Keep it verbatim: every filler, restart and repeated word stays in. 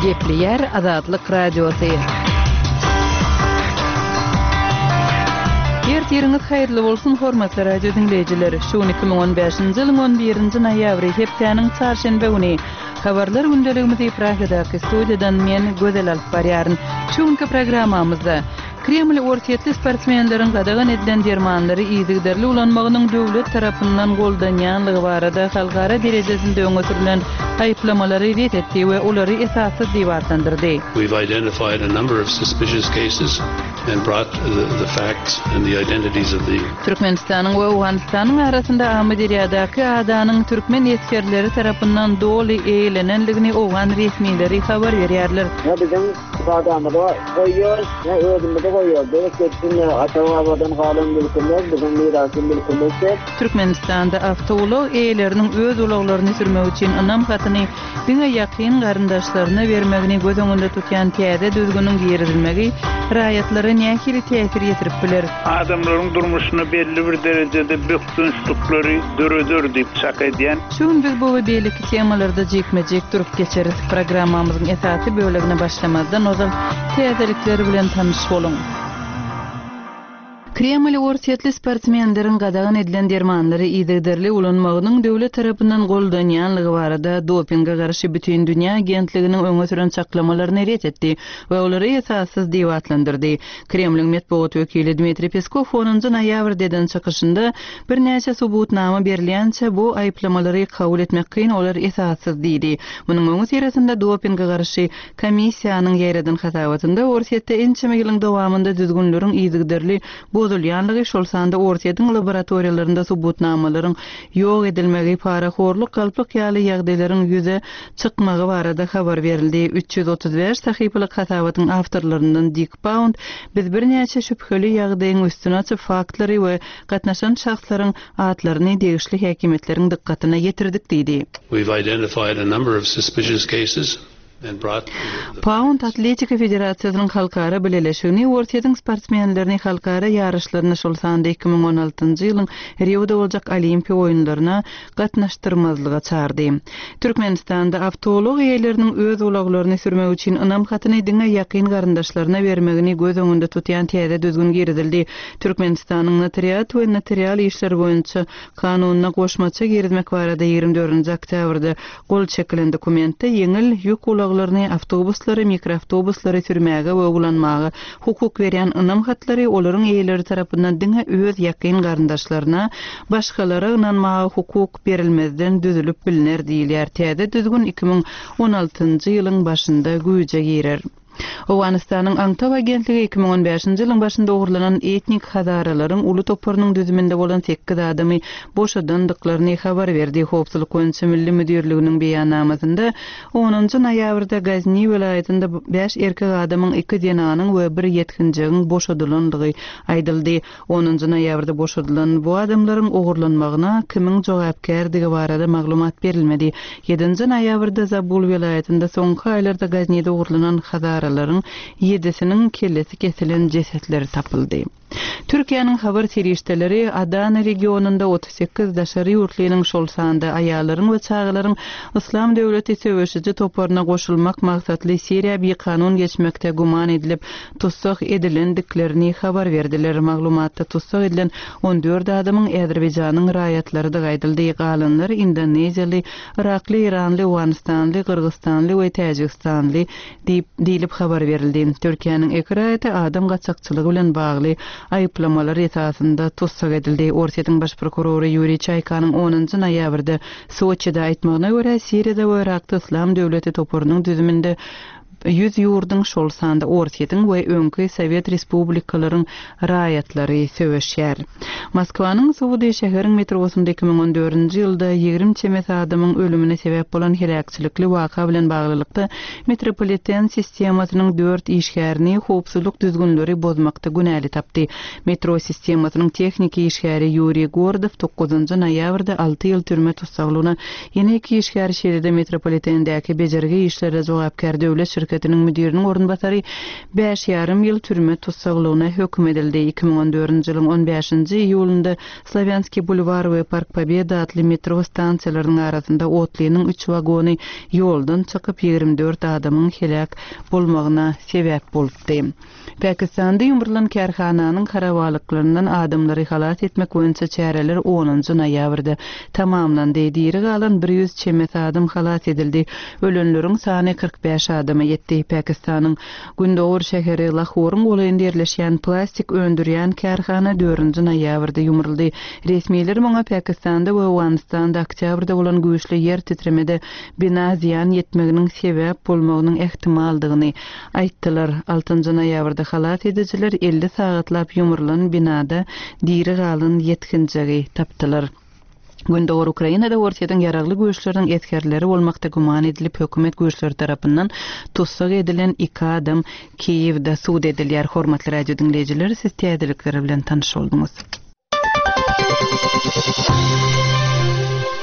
Gepli yer Azadlyk Radiosu. Yertiriňiz haýyrly bolsun hormatly radio dinleýijileri. Şu iki ming on beşinji ýylyň on birinji noýabry hepdeniň çarşembe güni habarlar gündeligimizi ifrahadaky studiýadan men Gözel Alparýaryn. Şuňky programmamyzda Kreml ortiýetli sportsmenleriň gadagan edilen dermanlary ýygyderli ulanmagynyň döwlet tarapyndan goldanýanlygy barada halkara derejesinde öňe sürülen aýyplamalary ret etdi we olary esasy diýip atlandyrdy. We've identified a number of suspicious cases and brought the, the facts and the identities of the Türkmenistanyň we Awganistanyň arasynda Ahmediyadaky adanyň türkmen eskerleri tarapyndan doly eýlenenligini Awgan resmiýetleri habar berýärler. Ya bizim adamda goýýar, ya özümde goýýar. Bereketini atawadan galan bilýär, bizim mirasy bilýär. Türkmenistanda awtolog eýleriniň öz ulaglaryny sürmek üçin anam hatyny diňe ýakyn garyndaşlaryna bermegini göz öňünde tutýan täze düzgünüň giýerilmegi raýatlary nähili täsir ýetirip biler. Adamlaryň durmuşyny belli bir derejede bökdünçlükleri döredir diýip şak edýän. Şuň biz bu we beýleki temalarda jekmejek durup geçeriz. Programmamyzyň esasy bölegine başlamazdan ozal täzelikleri bilen tanyş bolun. Kreml ortiýetli sportsmenleriň gadagan edilen dermanlary ýygyderli ulanmagynyň döwlet tarapyndan goldanýanlygy barada dopingga garşy bütün dünýä agentliginiň öňe süren çaklamalaryny ret etdi we olary esassız diýip atlandyrdy. Kremliň medeniýet wekili Dmitri Peskov onuncu noýabrdan çykyşynda bir näçe subutnama berilýänçe bu aýyplamalary kabul etmek kyn olar esassız diýdi. Munyň öňe süresinde dopingga garşy komissiýanyň ýereden hasawatynda ortiýetde ençeme ýylyň dowamında düzgünleriň ýygyderli bozulýanlygy şolsanda ortiýetiň laboratoriýalarynda subutnamalaryň ýok edilmegi paraxorluk galplyk ýaly ýagdaýlaryň ýüze çykmagy barada habar berildi. üç ýüz otuz beş sahypalyk hasawatyň awtorlaryndan Dick Pound biz bir näçe şüpheli ýagdaýyň üstüne açyp faktlary we gatnaşan şahslaryň atlaryny degişli häkimetleriň dikkatyna ýetirdik diýdi. We've identified a number of suspicious cases. Pound Atletika Federasiýasynyň halkara bileleşigini ortiýetiň sportsmenlerini halkara ýarışlaryna şolsanda iki ming on altynjy ýylyň Rio'da boljak Olimpiýa oýunlaryna gatnaşdyrmazlyga çağırdy. Türkmenistanda awtolog eýleriniň öz ulaglaryny sürmek üçin anam hatyny diňe ýakyn garyndaşlaryna bermegini göz öňünde tutýan täze düzgün girizildi. Türkmenistanyň notariat we notarial işler boýunça kanunyna goşmaça girizmek barada ýygrimi dördünji oktýabrda gol çekilen dokumentde ýeňil ýük ulaglaryny awtobuslary, mikroawtobuslary sürmäge we ulanmagy hukuk berýän anam hatlary olaryň eýleri tarapyndan diňe öz ýakyn garyndaşlaryna başgalara ynanmagy hukuk berilmezden düzülüp biliner diýilýär. Täze düzgün iki ming on altynjy ýylyň başynda güýje girer. Awganistanyň Aňtaw agentligi iki ming on beşinji ýylyň başynda ogurlanan etnik hazaralaryň uly toparynyň düzüminde bolan sekiz adamy boşadandyklaryny habar berdi. Howpsuzlyk boýunça milli müdürliginiň beýannamysynda onuncu noýabrda Gazny welaýatynda beş erkek adamyň iki denanyň we bir ýetkinjigiň boşadylandygy aýdyldy. onuncu noýabrda boşadylan bu adamlaryň ogurlanmagyna kimiň jogapkärligi barada maglumat berilmedi. ýedinji noýabrda Zabul welaýatynda soňky aýlarda Gaznyda ogurlanan hazaralaryň ýedisiniň kellesi kesilen jesetleri tapyldy. Türkiýanyň habar serişdeleri Adana regionunda otuz sekiz daşary ýurtlynyň şolsanda aýallaryň we çagalaryň Islam döwleti söwüşiji toparyna goşulmak maksatly Siriýa bir kanun geçmekde guman edilip tutsak edilendiklerini habar berdiler. Maglumatda tutsak edilen on dört adamyň Azerbaýjanyň raýatlary da gaýdyldy. Galanlar Indoneziýaly, Irakly, Iranly, Awganistanly, Kyrgyzstanly we Täjikistanly diýilip habar berildi. Türkiýanyň iki raýaty adam gaçakçylygy bilen bagly aýyplamalar esasında tutsak edildi. Ortiýetiň baş prokurory Yuri Çaykanyň onuncu noýabrda Soçida aýtmagyna görä Siriýada we Irakda Islam döwleti toparynyň düzüminde yüz ýurdun şolsanda ortiýetiň we öňkü Sowet respublikalaryň raýatlary söwüşýär. Moskwanyň Suwdy şäheriň metrosunda iki ming on dördünji ýylda ýigrim çemes adamyň ölümine sebäp bolan helakçylykly waka bilen baglylykda metropoliten sistemasynyň dört işgärini howpsuzlyk düzgünleri bozmakda günäli tapdy. Metro sistemasynyň techniki işgäri Yuri Gordow dokuzuncu noýabrda alty ýyl türme tutsaglygyna ýene iki işgäri şeýerde metropolitendäki bejergi işlere jogapkär döwlet şirketiniň müdiriniň orunbasary beş ýarym ýyl türme tutsaglygyna höküm edildi. iki ming on dördünji ýylyň on beşinji iýulynda Slavianski bulvar we Park Pobeda atly metro stansiýalarynyň arasynda otlynyň üç wagony ýoldan çykyp ýigirmi dört adamyň helak bolmagyna sebäp bolupdy. Pakistanda ýumurlan karhananyň harawalyklарyndan adamlary halat etmek boýunça çäreler onunji noýabrda tamamlandy. Diri galan bir yüz çemet adam halat edildi. Ölenleriň sany kırk beş adama ýetdi. Pakistanyň Gundawur şäheri Lahorun goýynda ýerleşýän plastik öndürýän karhana dördünji noýabrda ýumurldy. Resmiler muňa Pakistanda we Awganistanda oktýabrda bolan güýçli ýer titremede bina ziýan ýetmeginiň sebäp bolmagynyň ehtimaldygyny aýtdylar. altynjy noýabrda halat edijiler elli sagatlap ýumurlan binada diri galan ýetkinjigi tapdylar. Gündawur Ukrainada ortadan yaragly güýçleriň etkerleri bolmakda guman edilip hökümet güýçleri tarapyndan tutsak edilen iki adam Kiýewde suud edilýär. Hormatly radio dinleýijiler, siz täzelikleri bilen tanyş bolduňyz.